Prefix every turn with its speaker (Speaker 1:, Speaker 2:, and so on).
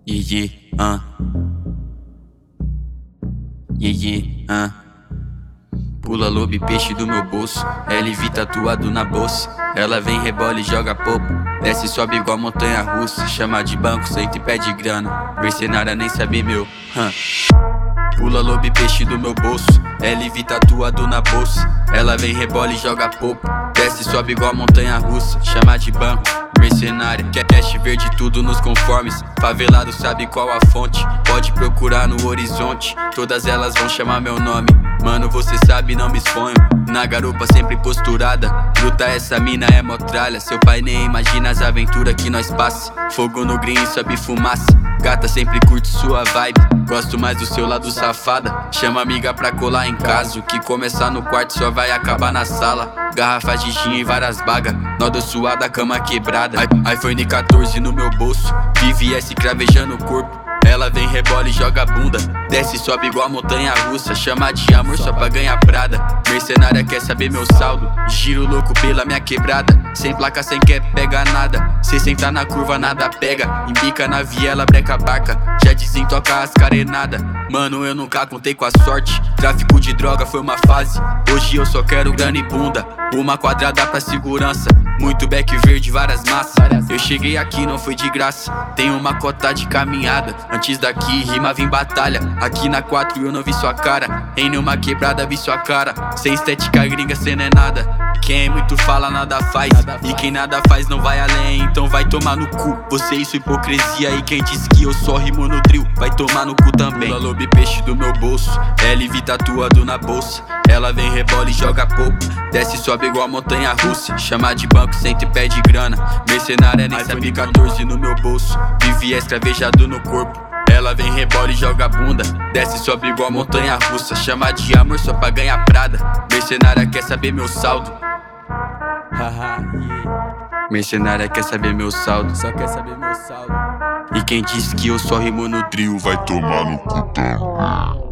Speaker 1: Yeah, yeah, yeah. Pula lobo e peixe do meu bolso, LV tatuado na bolsa. Ela vem, rebola e joga popo, desce e sobe igual montanha russa. Chama de banco, senta e pede grana, mercenária nem sabe meu. Pula lobo e peixe do meu bolso, LV tatuado na bolsa. Ela vem, rebola e joga popo, desce e sobe igual montanha russa. Chama de banco, mercenária, quer teste verde, tudo nos conformes. Favelado sabe qual a fonte, pode procurar no horizonte. Todas elas vão chamar meu nome, mano, você sabe, não me exponho. Na garupa sempre posturada, bruta essa mina é motralha. Seu pai nem imagina as aventuras que nós passa. Fogo no green, sobe fumaça. Gata sempre curte sua vibe, gosto mais do seu lado safada. Chama amiga pra colar em casa, o que começar no quarto só vai acabar na sala. Garrafas de gin e várias bagas, nó do suada, cama quebrada. iPhone 14 no meu bolso, VVS cravejando o corpo. Ela vem, rebola e joga bunda, desce e sobe igual a montanha russa. Chama de amor só pra ganhar prada, mercenária quer saber meu saldo. Giro louco pela minha quebrada, sem placa, sem quer pegar nada. Cê senta na curva, nada pega, embica na viela, breca a barca. Já desentoca as carenada, mano, eu nunca contei com a sorte. Tráfico de droga foi uma fase, hoje eu só quero grana e bunda. Uma quadrada pra segurança, muito beck verde, várias massas. Eu cheguei aqui, não foi de graça, tenho uma cota de caminhada. Antes daqui, rimava em batalha, aqui na 4 eu não vi sua cara. Em nenhuma quebrada vi sua cara, sem estética gringa cê não é nada. Quem muito fala nada faz, e quem nada faz não vai além, então vai tomar no cu. Você isso hipocrisia, e quem diz que eu só rimo no drill vai tomar no cu também. Pula lobo e peixe do meu bolso, LV tatuado na bolsa. Ela vem, rebola e joga popo, desce e sobe igual a montanha russa. Chama de banco, senta e pede grana, mercenária nem sabe. 14 no meu bolso, VVS cravejado no corpo. Ela vem, rebola e joga bunda, desce e sobe igual a montanha russa. Chama de amor só pra ganhar prada, mercenária quer saber meu saldo. Mercenária quer saber meu saldo, só quer saber meu saldo. E quem disse que eu só rimo no drill vai tomar no cu também.